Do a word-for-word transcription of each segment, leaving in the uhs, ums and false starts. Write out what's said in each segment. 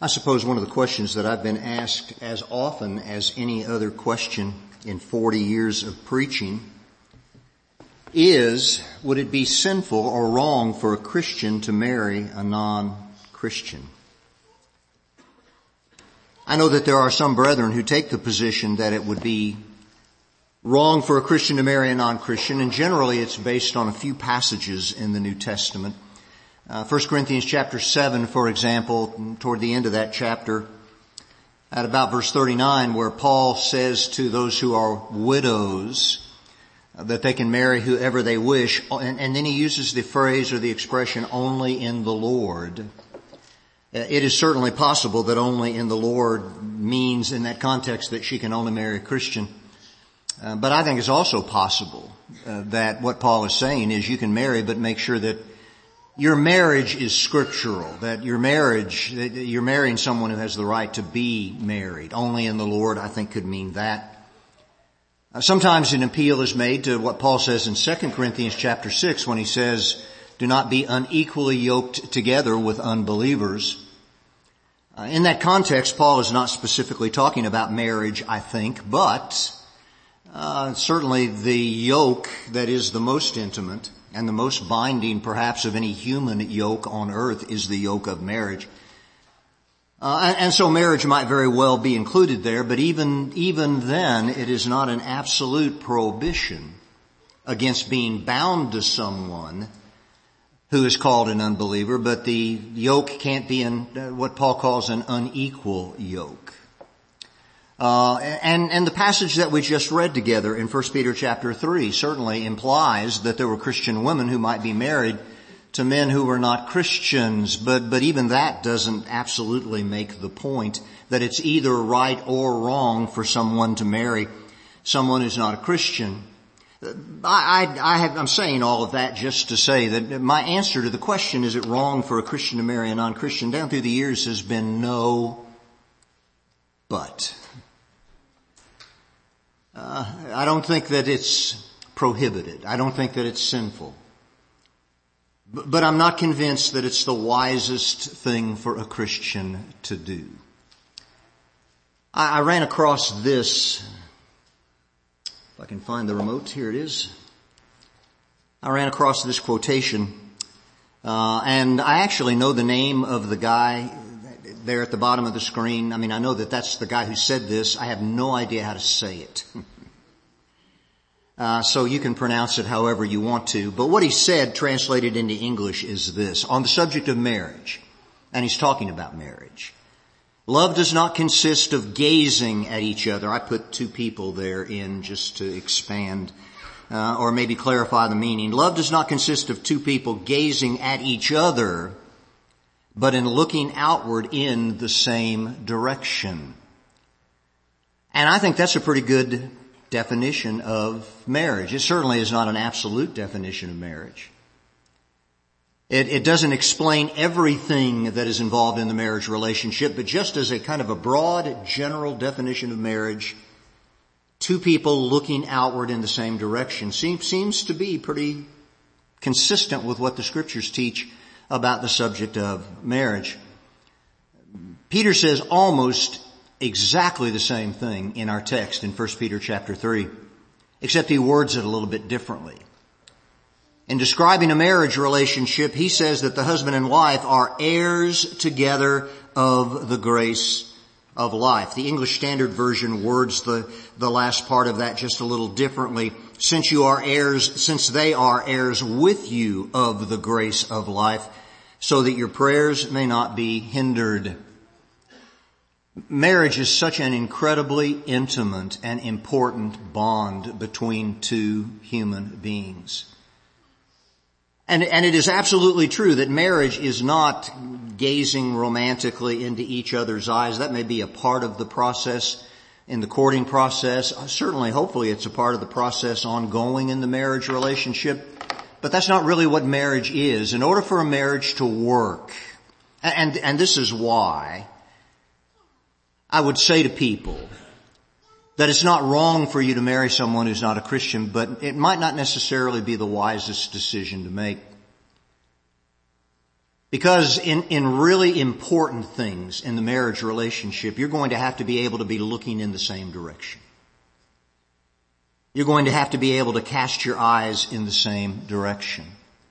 I suppose one of the questions that I've been asked as often as any other question in forty years of preaching is, would it be sinful or wrong for a Christian to marry a non-Christian? I know that there are some brethren who take the position that it would be wrong for a Christian to marry a non-Christian, and generally it's based on a few passages in the New Testament. Uh, First Corinthians chapter seven, for example, toward the end of that chapter, at about verse thirty-nine, where Paul says to those who are widows uh, that they can marry whoever they wish, and, and then he uses the phrase or the expression, only in the Lord. Uh, it is certainly possible that only in the Lord means in that context that she can only marry a Christian. Uh, but I think it's also possible uh, that what Paul is saying is you can marry, but make sure that your marriage is scriptural, that your marriage, that you're marrying someone who has the right to be married. Only in the Lord, I think, could mean that. Uh, sometimes an appeal is made to what Paul says in Second Corinthians chapter six when he says, do not be unequally yoked together with unbelievers. Uh, in that context, Paul is not specifically talking about marriage, I think, but uh, certainly the yoke that is the most intimate and the most binding, perhaps, of any human yoke on earth is the yoke of marriage. Uh, and, and so marriage might very well be included there, but even, even then, it is not an absolute prohibition against being bound to someone who is called an unbeliever, but the yoke can't be in uh, what Paul calls an unequal yoke. Uh, and, and the passage that we just read together in First Peter chapter three certainly implies that there were Christian women who might be married to men who were not Christians, but, but even that doesn't absolutely make the point that it's either right or wrong for someone to marry someone who's not a Christian. I, I, I have, I'm saying all of that just to say that my answer to the question, is it wrong for a Christian to marry a non-Christian, down through the years has been no, but. Uh, I don't think that it's prohibited. I don't think that it's sinful. But, but I'm not convinced that it's the wisest thing for a Christian to do. I, I ran across this, if I can find the remote, here it is. I ran across this quotation, uh, and I actually know the name of the guy there at the bottom of the screen. I mean, I know that that's the guy who said this. I have no idea how to say it. Uh, so you can pronounce it however you want to. But what he said, translated into English, is this. On the subject of marriage, and he's talking about marriage. Love does not consist of gazing at each other. I put two people there in just to expand, uh, or maybe clarify the meaning. Love does not consist of two people gazing at each other, but in looking outward in the same direction. And I think that's a pretty good definition of marriage. It certainly is not an absolute definition of marriage. It, it doesn't explain everything that is involved in the marriage relationship, but just as a kind of a broad, general definition of marriage, two people looking outward in the same direction seems, seems to be pretty consistent with what the scriptures teach about the subject of marriage. Peter says almost exactly the same thing in our text in First Peter chapter three, except he words it a little bit differently. In describing a marriage relationship, he says that the husband and wife are heirs together of the grace of life. The English Standard Version words the, the last part of that just a little differently. Since you are heirs, since they are heirs with you of the grace of life, so that your prayers may not be hindered. Marriage is such an incredibly intimate and important bond between two human beings. And, and it is absolutely true that marriage is not gazing romantically into each other's eyes. That may be a part of the process in the courting process. Certainly, hopefully, it's a part of the process ongoing in the marriage relationship. But that's not really what marriage is. In order for a marriage to work, and, and this is why I would say to people that it's not wrong for you to marry someone who's not a Christian, but it might not necessarily be the wisest decision to make. Because in, in really important things in the marriage relationship, you're going to have to be able to be looking in the same direction. You're going to have to be able to cast your eyes in the same direction.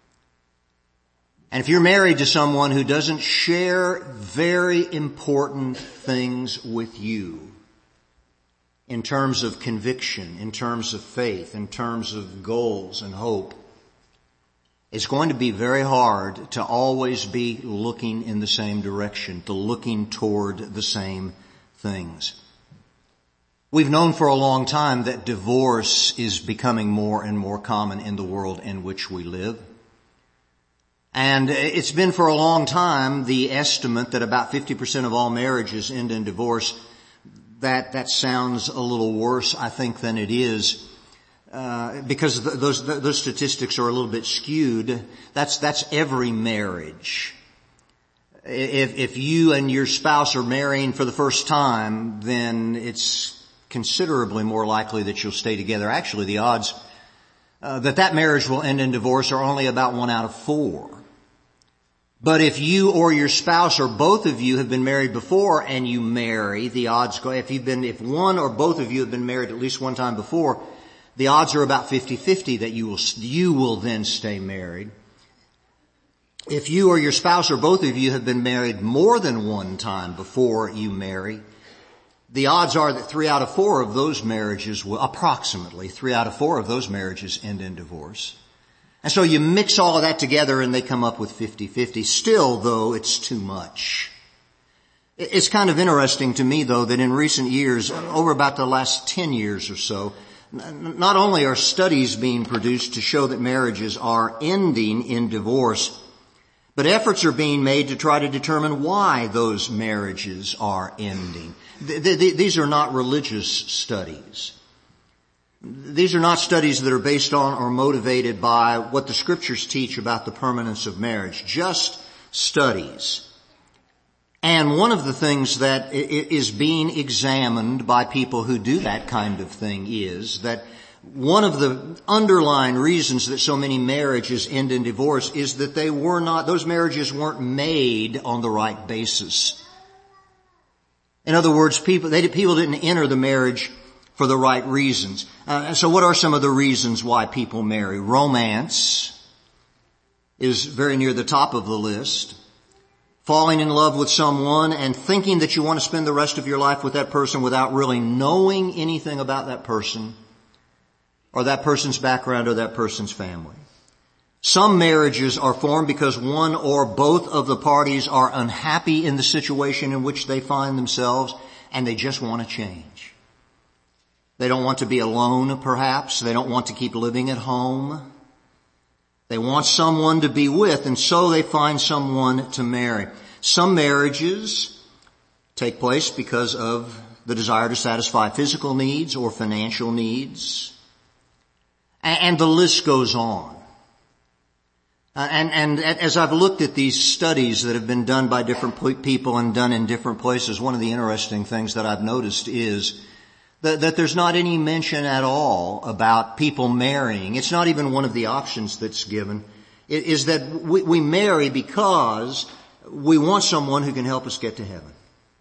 And if you're married to someone who doesn't share very important things with you in terms of conviction, in terms of faith, in terms of goals and hope, it's going to be very hard to always be looking in the same direction, to looking toward the same things. We've known for a long time that divorce is becoming more and more common in the world in which we live. And it's been for a long time the estimate that about fifty percent of all marriages end in divorce. That, that sounds a little worse, I think, than it is, uh, because th- those, th- those statistics are a little bit skewed. That's, that's every marriage. If, if you and your spouse are marrying for the first time, then it's considerably more likely that you'll stay together. Actually, the odds uh, that that marriage will end in divorce are only about one out of four. But if you or your spouse or both of you have been married before and you marry, the odds go, if you've been, if one or both of you have been married at least one time before, the odds are about fifty-fifty that you will, you will then stay married. If you or your spouse or both of you have been married more than one time before you marry, the odds are that three out of four of those marriages will, approximately three out of four of those marriages end in divorce. And so you mix all of that together and they come up with fifty-fifty. Still, though, it's too much. It's kind of interesting to me, though, that in recent years, over about the last ten years or so, not only are studies being produced to show that marriages are ending in divorce, but efforts are being made to try to determine why those marriages are ending. These are not religious studies. These are not studies that are based on or motivated by what the scriptures teach about the permanence of marriage. Just studies. And one of the things that is being examined by people who do that kind of thing is that one of the underlying reasons that so many marriages end in divorce is that they were not, those marriages weren't made on the right basis. In other words, people, they, people didn't enter the marriage for the right reasons. Uh, so what are some of the reasons why people marry? Romance is very near the top of the list. Falling in love with someone and thinking that you want to spend the rest of your life with that person without really knowing anything about that person or that person's background or that person's family. Some marriages are formed because one or both of the parties are unhappy in the situation in which they find themselves and they just want to change. They don't want to be alone, perhaps. They don't want to keep living at home. They want someone to be with, and so they find someone to marry. Some marriages take place because of the desire to satisfy physical needs or financial needs. And the list goes on. Uh, and, and as I've looked at these studies that have been done by different people and done in different places, one of the interesting things that I've noticed is that, that there's not any mention at all about people marrying. It's not even one of the options that's given. It is that we, we marry because we want someone who can help us get to heaven.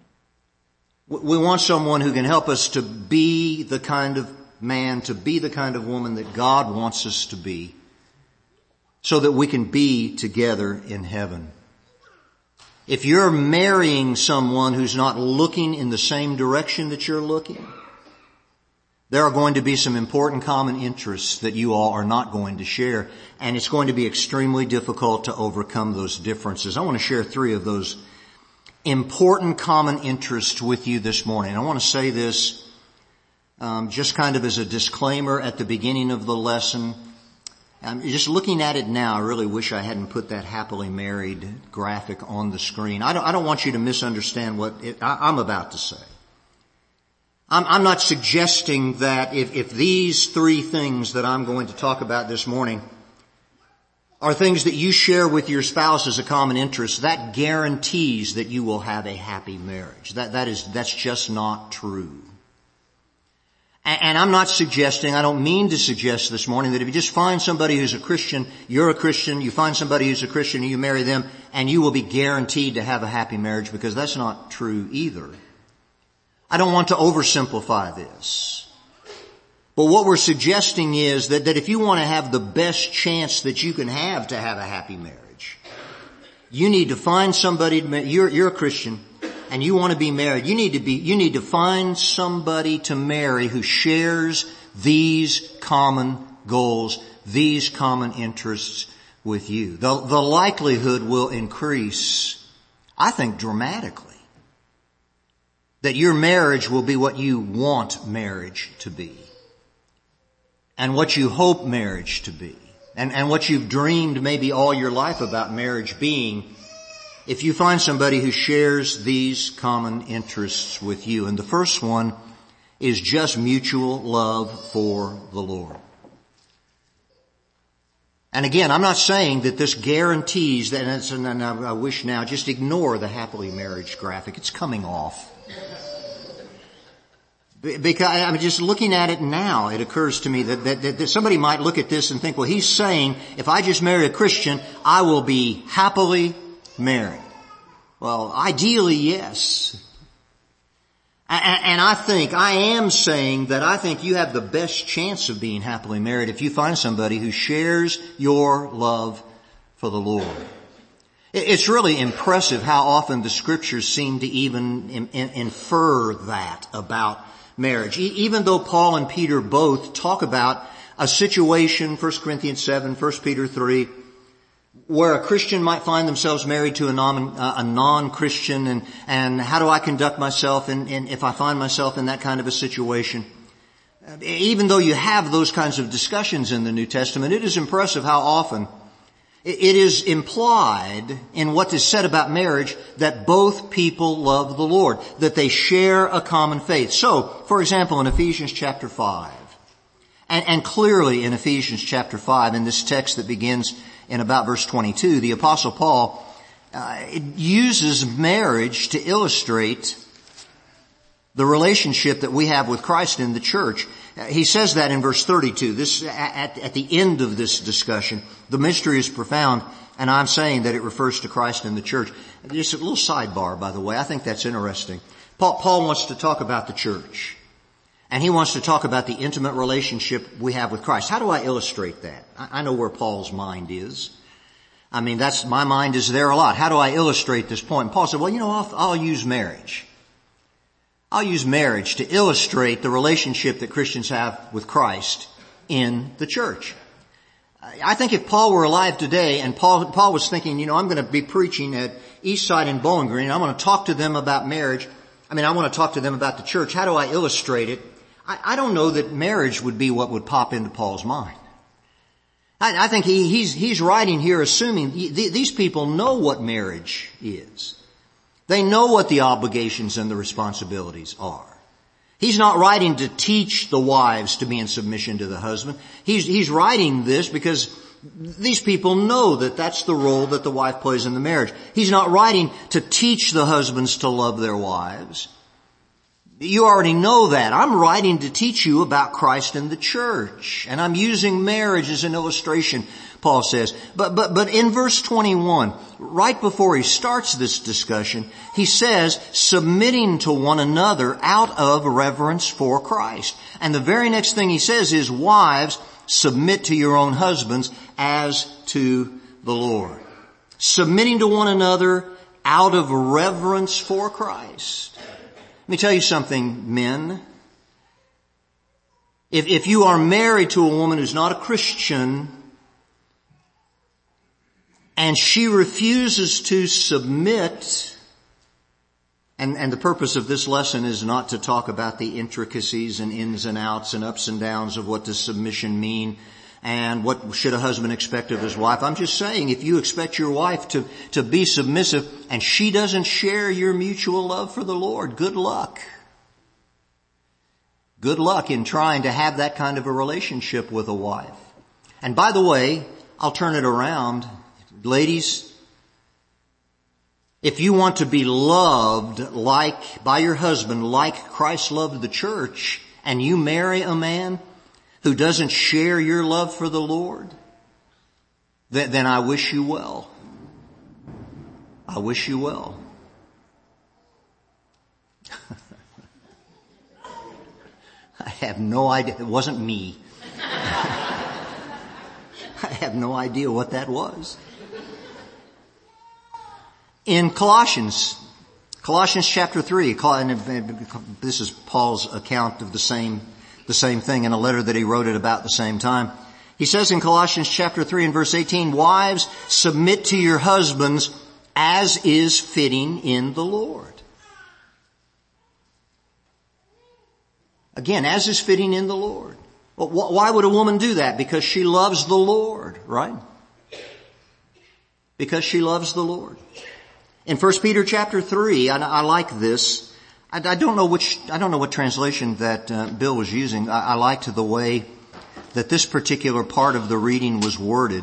We want someone who can help us to be the kind of man, to be the kind of woman that God wants us to be, so that we can be together in heaven. If you're marrying someone who's not looking in the same direction that you're looking, there are going to be some important common interests that you all are not going to share, and it's going to be extremely difficult to overcome those differences. I want to share three of those important common interests with you this morning. I want to say this um, just kind of as a disclaimer at the beginning of the lesson. I'm just looking at it now, I really wish I hadn't put that happily married graphic on the screen. I don't, I don't want you to misunderstand what it, I, I'm about to say. I'm, I'm not suggesting that if, if these three things that I'm going to talk about this morning are things that you share with your spouse as a common interest, that guarantees that you will have a happy marriage. That, that is, that's just not true. And I'm not suggesting, I don't mean to suggest this morning that if you just find somebody who's a Christian, you're a Christian, you find somebody who's a Christian and you marry them, and you will be guaranteed to have a happy marriage, because that's not true either. I don't want to oversimplify this. But what we're suggesting is that, that if you want to have the best chance that you can have to have a happy marriage, you need to find somebody, you're, you're a Christian, and you want to be married, you need to be, you need to find somebody to marry who shares these common goals, these common interests with you. The, the likelihood will increase, I think, dramatically, that your marriage will be what you want marriage to be, and what you hope marriage to be, and, and what you've dreamed maybe all your life about marriage being, if you find somebody who shares these common interests with you. And the first one is just mutual love for the Lord. And again, I'm not saying that this guarantees that, and, it's, and I wish now, just ignore the happily marriage graphic. It's coming off. Because I'm just looking at it now, it occurs to me that, that, that somebody might look at this and think, well, he's saying, if I just marry a Christian, I will be happily married. Well, ideally, yes. And I think, I am saying that I think you have the best chance of being happily married if you find somebody who shares your love for the Lord. It's really impressive how often the Scriptures seem to even infer that about marriage. Even though Paul and Peter both talk about a situation, First Corinthians seven, First Peter three, where a Christian might find themselves married to a, non, a non-Christian, and, and how do I conduct myself in, in, if I find myself in that kind of a situation? Even though you have those kinds of discussions in the New Testament, it is impressive how often it is implied in what is said about marriage that both people love the Lord, that they share a common faith. So, for example, in Ephesians chapter five, and, and clearly in Ephesians chapter five, in this text that begins in about verse twenty-two, the Apostle Paul uh, uses marriage to illustrate the relationship that we have with Christ in the church. Uh, he says that in verse thirty-two. This at, at the end of this discussion, the mystery is profound, and I'm saying that it refers to Christ in the church. Just a little sidebar, by the way. I think that's interesting. Paul, Paul wants to talk about the church, and he wants to talk about the intimate relationship we have with Christ. How do I illustrate that? I know where Paul's mind is. I mean, that's, my mind is there a lot. How do I illustrate this point? And Paul said, well, you know, I'll, I'll use marriage. I'll use marriage to illustrate the relationship that Christians have with Christ in the church. I think if Paul were alive today and Paul, Paul was thinking, you know, I'm going to be preaching at Eastside and Bowling Green, I'm going to talk to them about marriage. I mean, I want to talk to them about the church. How do I illustrate it? I, I don't know that marriage would be what would pop into Paul's mind. I, I think he, he's, he's writing here assuming he, th- these people know what marriage is. They know what the obligations and the responsibilities are. He's not writing to teach the wives to be in submission to the husband. He's, he's writing this because these people know that that's the role that the wife plays in the marriage. He's not writing to teach the husbands to love their wives. You already know that. I'm writing to teach you about Christ and the church. And I'm using marriage as an illustration, Paul says. But, but, but in verse twenty-one, right before he starts this discussion, he says, submitting to one another out of reverence for Christ. And the very next thing he says is, wives, submit to your own husbands as to the Lord. Submitting to one another out of reverence for Christ. Let me tell you something, men. If, if you are married to a woman who's not a Christian and she refuses to submit, and, and the purpose of this lesson is not to talk about the intricacies and ins and outs and ups and downs of what does submission mean and what should a husband expect of his wife. I'm just saying, if you expect your wife to, to be submissive and she doesn't share your mutual love for the Lord, good luck. Good luck in trying to have that kind of a relationship with a wife. And by the way, I'll turn it around. Ladies, if you want to be loved like, by your husband, like Christ loved the church, and you marry a man who doesn't share your love for the Lord, th- then I wish you well. I wish you well. I have no idea. It wasn't me. I have no idea what that was. In Colossians, Colossians chapter three, this is Paul's account of the same, the same thing in a letter that he wrote at about the same time. He says in Colossians chapter three and verse eighteen, wives, submit to your husbands as is fitting in the Lord. Again, as is fitting in the Lord. Well, why would a woman do that? Because she loves the Lord, right? Because she loves the Lord. In First Peter chapter three, I, I like this. I, I don't know which, I don't know what translation that uh, Bill was using. I, I liked the way that this particular part of the reading was worded.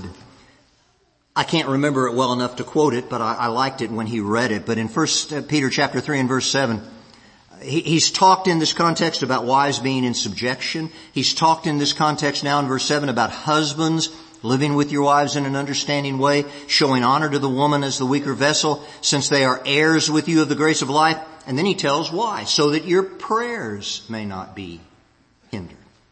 I can't remember it well enough to quote it, but I, I liked it when he read it. But in First Peter chapter three and verse seven, he, he's talked in this context about wives being in subjection. He's talked in this context now in verse seven about husbands living with your wives in an understanding way, showing honor to the woman as the weaker vessel, since they are heirs with you of the grace of life. And then he tells why, so that your prayers may not be hindered.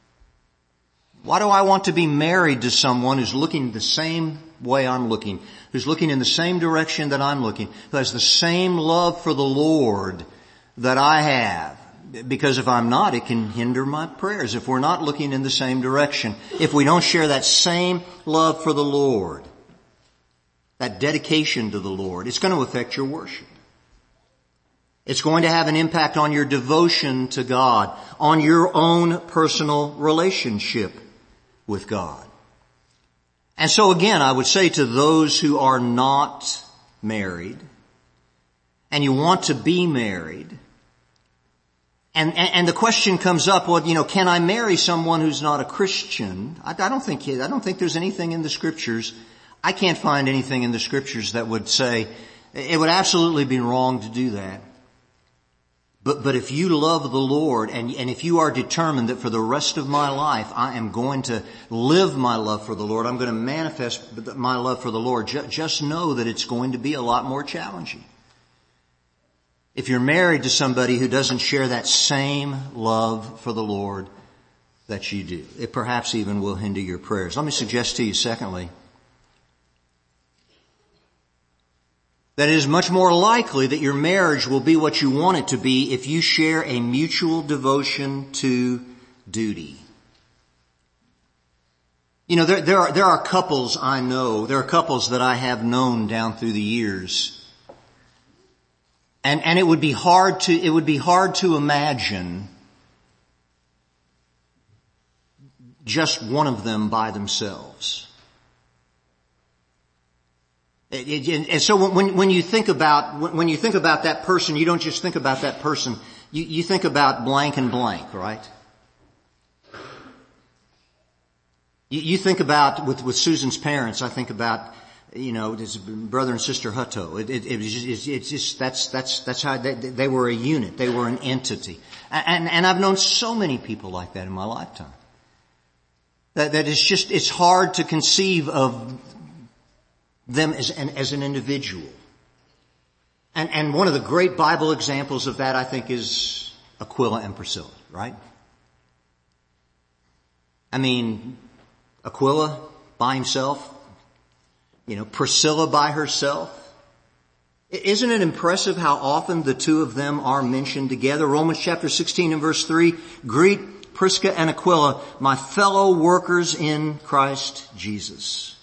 Why do I want to be married to someone who's looking the same way I'm looking, who's looking in the same direction that I'm looking, who has the same love for the Lord that I have? Because if I'm not, it can hinder my prayers. If we're not looking in the same direction, if we don't share that same love for the Lord, that dedication to the Lord, it's going to affect your worship. It's going to have an impact on your devotion to God, on your own personal relationship with God. And so again, I would say to those who are not married, and you want to be married, And, and, and the question comes up, well, you know, can I marry someone who's not a Christian? I, I don't think, I don't think there's anything in the scriptures. I can't find anything in the scriptures that would say it would absolutely be wrong to do that. But, but if you love the Lord and, and if you are determined that for the rest of my life I am going to live my love for the Lord, I'm going to manifest my love for the Lord, just, just know that it's going to be a lot more challenging. If you're married to somebody who doesn't share that same love for the Lord that you do, it perhaps even will hinder your prayers. Let me suggest to you, secondly, that it is much more likely that your marriage will be what you want it to be if you share a mutual devotion to duty. You know, there, there are, there are couples I know, there are couples that I have known down through the years. And, and it would be hard to, it would be hard to imagine just one of them by themselves. It, it, and so when, when you think about, when you think about that person, you don't just think about that person, you, you think about blank and blank, right? You, you think about, with, with Susan's parents, I think about, you know, his brother and sister Hutto. It, it, it was just, it's just, that's, that's, that's how they, they were a unit. They were an entity. And, and I've known so many people like that in my lifetime. That, that it's just, it's hard to conceive of them as an, as an individual. And, and one of the great Bible examples of that, I think, is Aquila and Priscilla, right? I mean, Aquila by himself, you know, Priscilla by herself. Isn't it impressive how often the two of them are mentioned together? Romans chapter sixteen and verse three, greet Prisca and Aquila, my fellow workers in Christ Jesus.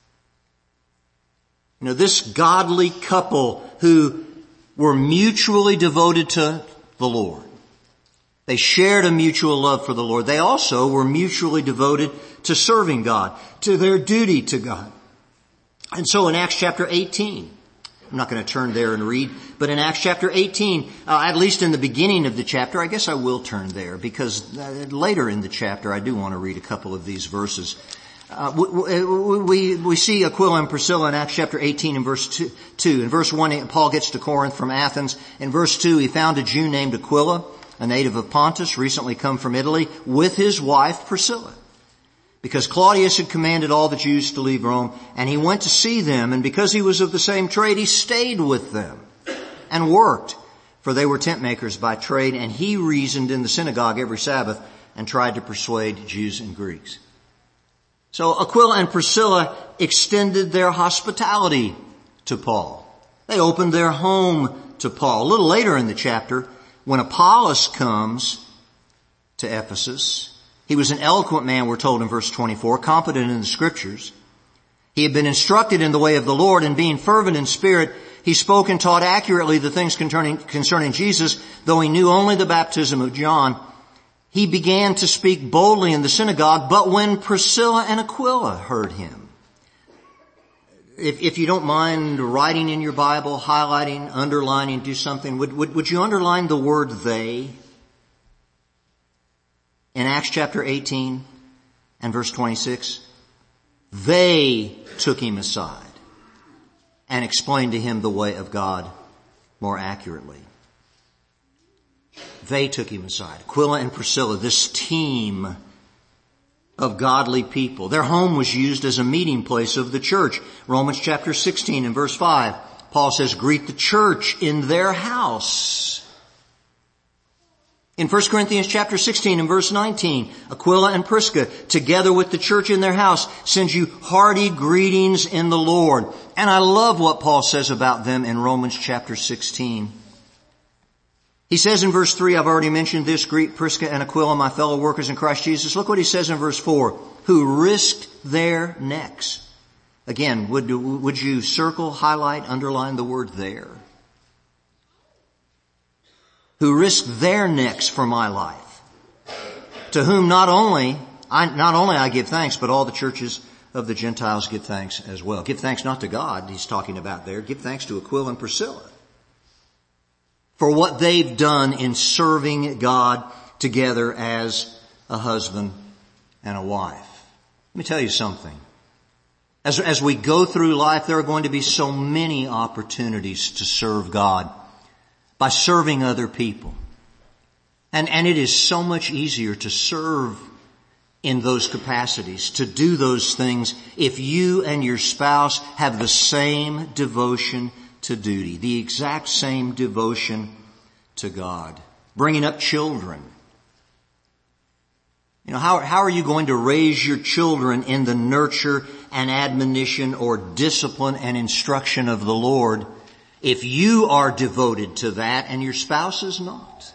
You know, this godly couple who were mutually devoted to the Lord. They shared a mutual love for the Lord. They also were mutually devoted to serving God, to their duty to God. And so in Acts chapter eighteen, I'm not going to turn there and read, but in Acts chapter eighteen, uh, at least in the beginning of the chapter, I guess I will turn there because uh, later in the chapter I do want to read a couple of these verses. Uh, we, we, we see Aquila and Priscilla in Acts chapter eighteen and verse two. In verse one, Paul gets to Corinth from Athens. In verse two, he found a Jew named Aquila, a native of Pontus, recently come from Italy, with his wife Priscilla. Because Claudius had commanded all the Jews to leave Rome, and he went to see them, and because he was of the same trade, he stayed with them and worked, for they were tent makers by trade, and he reasoned in the synagogue every Sabbath and tried to persuade Jews and Greeks. So Aquila and Priscilla extended their hospitality to Paul. They opened their home to Paul. A little later in the chapter, when Apollos comes to Ephesus, he was an eloquent man, we're told in verse twenty-four, competent in the Scriptures. He had been instructed in the way of the Lord, and being fervent in spirit, he spoke and taught accurately the things concerning, concerning Jesus, though he knew only the baptism of John. He began to speak boldly in the synagogue, but when Priscilla and Aquila heard him, if, if you don't mind writing in your Bible, highlighting, underlining, do something, would, would, would you underline the word they? In Acts chapter eighteen and verse twenty-six, they took him aside and explained to him the way of God more accurately. They took him aside. Aquila and Priscilla, this team of godly people. Their home was used as a meeting place of the church. Romans chapter sixteen and verse five, Paul says, greet the church in their house. In First Corinthians chapter sixteen and verse nineteen, Aquila and Prisca, together with the church in their house, send you hearty greetings in the Lord. And I love what Paul says about them in Romans chapter sixteen. He says in verse three, I've already mentioned this, greet Prisca and Aquila, my fellow workers in Christ Jesus. Look what he says in verse four, who risked their necks. Again, would, would you circle, highlight, underline the word there? Who risked their necks for my life, to whom not only I, not only I give thanks, but all the churches of the Gentiles give thanks as well. Give thanks not to God, he's talking about there. Give thanks to Aquila and Priscilla for what they've done in serving God together as a husband and a wife. Let me tell you something. As, as we go through life, there are going to be so many opportunities to serve God by serving other people. And, and it is so much easier to serve in those capacities, to do those things, if you and your spouse have the same devotion to duty, the exact same devotion to God. Bringing up children. You know, how, how are you going to raise your children in the nurture and admonition or discipline and instruction of the Lord if you are devoted to that and your spouse is not?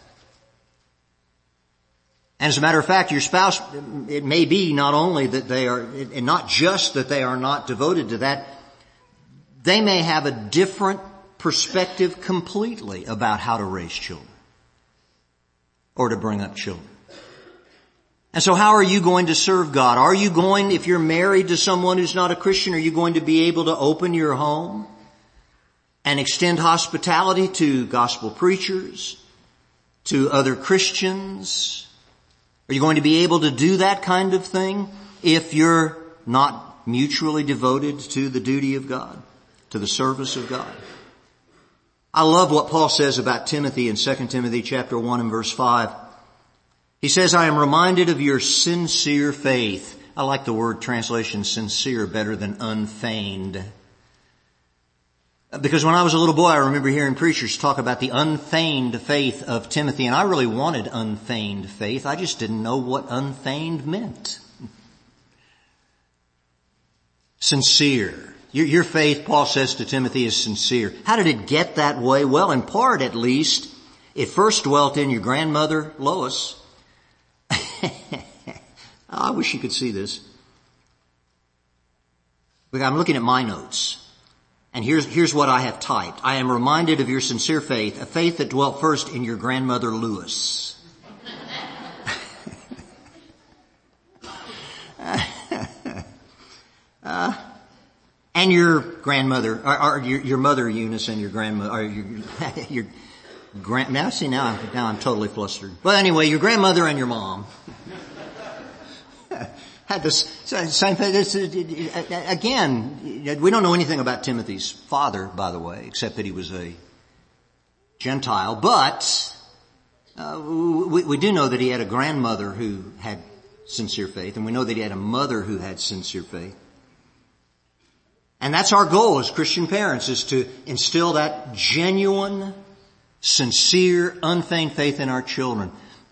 And as a matter of fact, your spouse, it may be not only that they are, and not just that they are not devoted to that, they may have a different perspective completely about how to raise children or to bring up children. And so how are you going to serve God? Are you going, if you're married to someone who's not a Christian, are you going to be able to open your home and extend hospitality to gospel preachers, to other Christians? Are you going to be able to do that kind of thing if you're not mutually devoted to the duty of God, to the service of God? I love what Paul says about Timothy in Second Timothy chapter one and verse five. He says, I am reminded of your sincere faith. I like the word translation sincere better than unfeigned. Because when I was a little boy, I remember hearing preachers talk about the unfeigned faith of Timothy, and I really wanted unfeigned faith. I just didn't know what unfeigned meant. Sincere. Your, your faith, Paul says to Timothy, is sincere. How did it get that way? Well, in part at least, it first dwelt in your grandmother, Lois. I wish you could see this. I'm looking at my notes. And here's, here's what I have typed. I am reminded of your sincere faith, a faith that dwelt first in your grandmother, Lewis. uh, and your grandmother, or, or your, your mother, Eunice, and your grandmother, or your, your grand, now see, now I'm, now I'm totally flustered. Well, anyway, your grandmother and your mom. Had this same thing. This, again, we don't know anything about Timothy's father, by the way, except that he was a Gentile. But Uh, we, we do know that he had a grandmother who had sincere faith, and we know that he had a mother who had sincere faith. And that's our goal as Christian parents, is to instill that genuine, sincere, unfeigned faith in our children.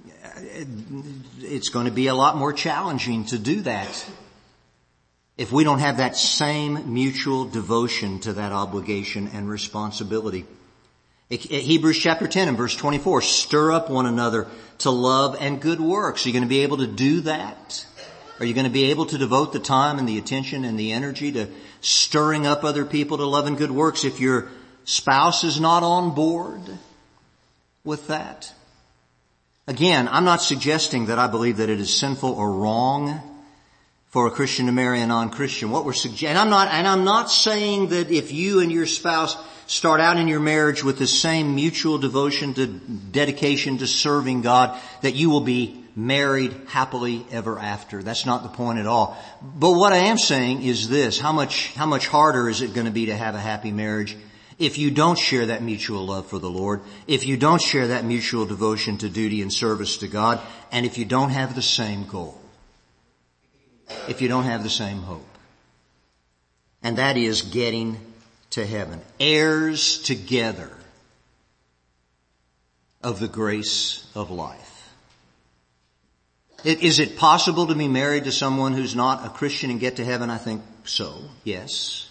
It's going to be a lot more challenging to do that if we don't have that same mutual devotion to that obligation and responsibility. Hebrews chapter ten and verse twenty-four, stir up one another to love and good works. Are you going to be able to do that? Are you going to be able to devote the time and the attention and the energy to stirring up other people to love and good works if your spouse is not on board with that? Again, I'm not suggesting that I believe that it is sinful or wrong for a Christian to marry a non-Christian. What we're suggesting, and I'm not, and I'm not saying that if you and your spouse start out in your marriage with the same mutual devotion to dedication to serving God, that you will be married happily ever after. That's not the point at all. But what I am saying is this: how much, how much harder is it going to be to have a happy marriage if you don't share that mutual love for the Lord, if you don't share that mutual devotion to duty and service to God, and if you don't have the same goal, if you don't have the same hope. And that is getting to heaven. Heirs together of the grace of life. It, is it possible to be married to someone who's not a Christian and get to heaven? I think so, yes.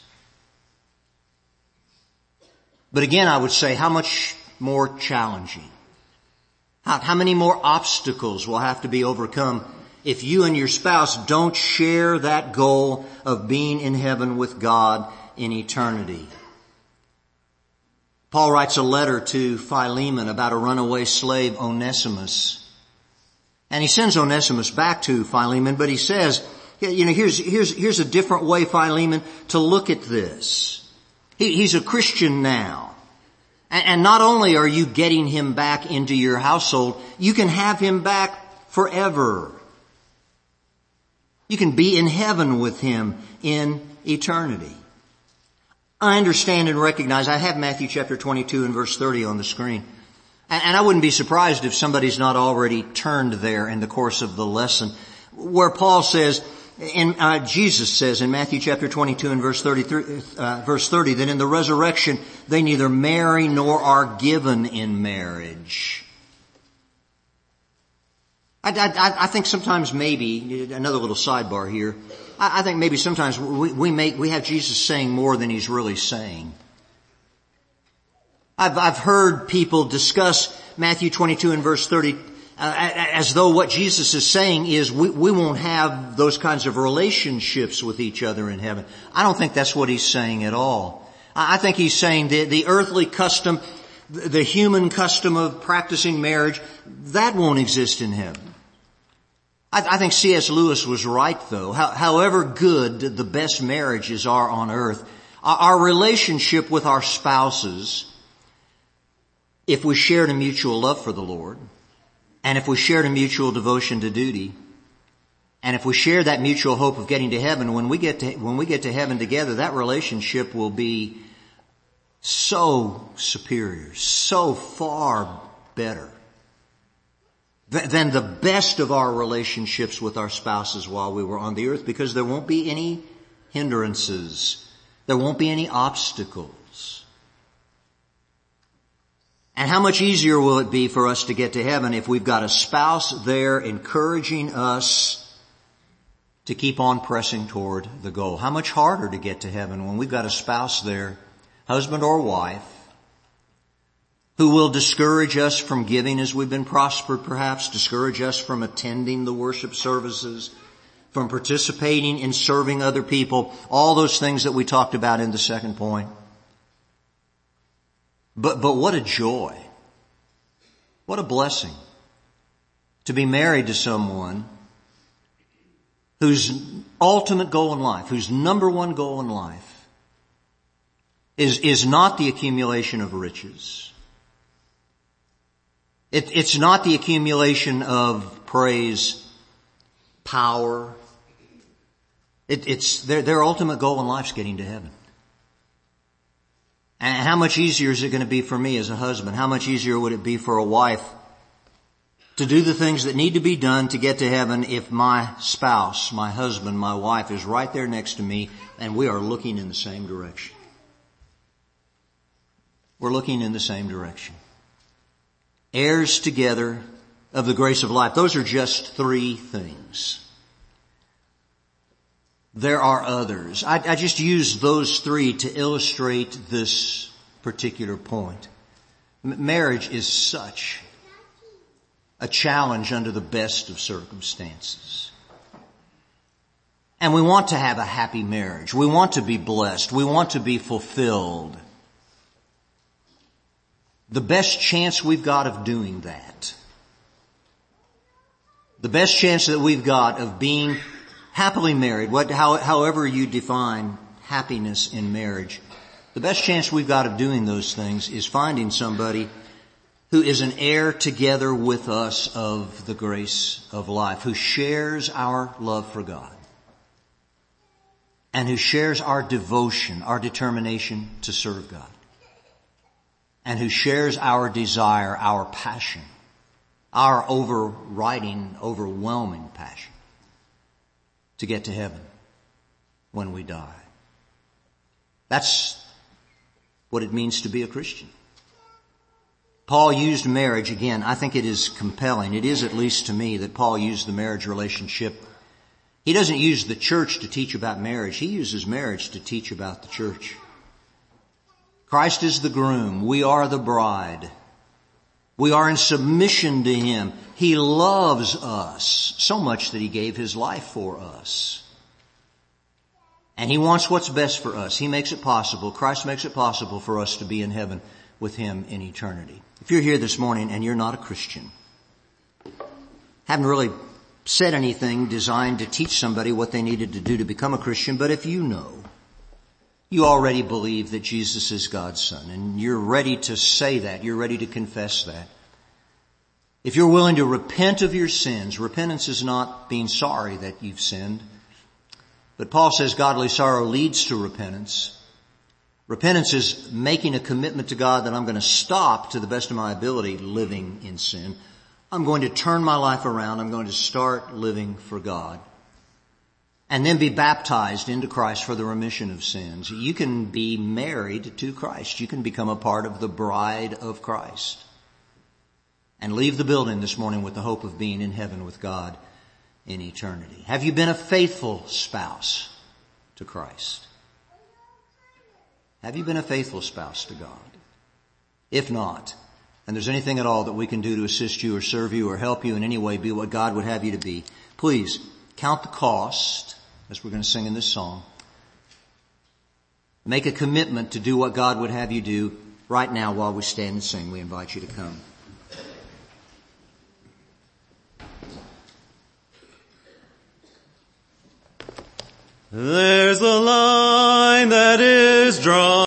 But again, I would say, how much more challenging? How, how many more obstacles will have to be overcome if you and your spouse don't share that goal of being in heaven with God in eternity? Paul writes a letter to Philemon about a runaway slave, Onesimus. And he sends Onesimus back to Philemon, but he says, you know, here's, here's, here's a different way, Philemon, to look at this. He, he's a Christian now. And, and not only are you getting him back into your household, you can have him back forever. You can be in heaven with him in eternity. I understand and recognize, I have Matthew chapter twenty-two and verse thirty on the screen. And I wouldn't be surprised if somebody's not already turned there in the course of the lesson, where Paul says, and uh, Jesus says in Matthew chapter twenty-two and verse thirty-three, uh, verse thirty, that in the resurrection they neither marry nor are given in marriage. I, I, I think sometimes maybe, another little sidebar here, I, I think maybe sometimes we, we make, we have Jesus saying more than he's really saying. I've, I've heard people discuss Matthew twenty-two and verse thirty uh, as though what Jesus is saying is we, we won't have those kinds of relationships with each other in heaven. I don't think that's what he's saying at all. I think he's saying the, the earthly custom, the human custom of practicing marriage, that won't exist in heaven. I, I think C S Lewis was right, though. How, however good the best marriages are on earth, our, our relationship with our spouses, if we shared a mutual love for the Lord, and if we shared a mutual devotion to duty, and if we share that mutual hope of getting to heaven, when we get to, when we get to heaven together, that relationship will be so superior, so far better than the best of our relationships with our spouses while we were on the earth, because there won't be any hindrances. There won't be any obstacles. And how much easier will it be for us to get to heaven if we've got a spouse there encouraging us to keep on pressing toward the goal? How much harder to get to heaven when we've got a spouse there, husband or wife, who will discourage us from giving as we've been prospered perhaps, discourage us from attending the worship services, from participating in serving other people, all those things that we talked about in the second point. But, but what a joy. What a blessing to be married to someone whose ultimate goal in life, whose number one goal in life is, is not the accumulation of riches. It, it's not the accumulation of praise, power. It, it's their, their ultimate goal in life is getting to heaven. And how much easier is it going to be for me as a husband? How much easier would it be for a wife to do the things that need to be done to get to heaven if my spouse, my husband, my wife is right there next to me and we are looking in the same direction. We're looking in the same direction. Heirs together of the grace of life. Those are just three things. There are others. I, I just use those three to illustrate this particular point. M- marriage is such a challenge under the best of circumstances. And we want to have a happy marriage. We want to be blessed. We want to be fulfilled. The best chance we've got of doing that, the best chance that we've got of being happily married, what, how, however you define happiness in marriage, the best chance we've got of doing those things is finding somebody who is an heir together with us of the grace of life, who shares our love for God, and who shares our devotion, our determination to serve God, and who shares our desire, our passion, our overriding, overwhelming passion to get to heaven when we die. That's what it means to be a Christian. Paul used marriage, again, I think it is compelling. It is, at least to me, that Paul used the marriage relationship. He doesn't use the church to teach about marriage. He uses marriage to teach about the church. Christ is the groom. We are the bride. We are in submission to Him. He loves us so much that He gave His life for us. And He wants what's best for us. He makes it possible. Christ makes it possible for us to be in heaven with Him in eternity. If you're here this morning and you're not a Christian, haven't really said anything designed to teach somebody what they needed to do to become a Christian, but if you know, you already believe that Jesus is God's Son, and you're ready to say that, you're ready to confess that. If you're willing to repent of your sins, repentance is not being sorry that you've sinned, but Paul says godly sorrow leads to repentance. Repentance is making a commitment to God that I'm going to stop, to the best of my ability, living in sin. I'm going to turn my life around. I'm going to start living for God. And then be baptized into Christ for the remission of sins. You can be married to Christ. You can become a part of the bride of Christ. And leave the building this morning with the hope of being in heaven with God in eternity. Have you been a faithful spouse to Christ? Have you been a faithful spouse to God? If not, and there's anything at all that we can do to assist you or serve you or help you in any way be what God would have you to be, please count the cost, as we're going to sing in this song. Make a commitment to do what God would have you do right now while we stand and sing. We invite you to come. There's a line that is drawn.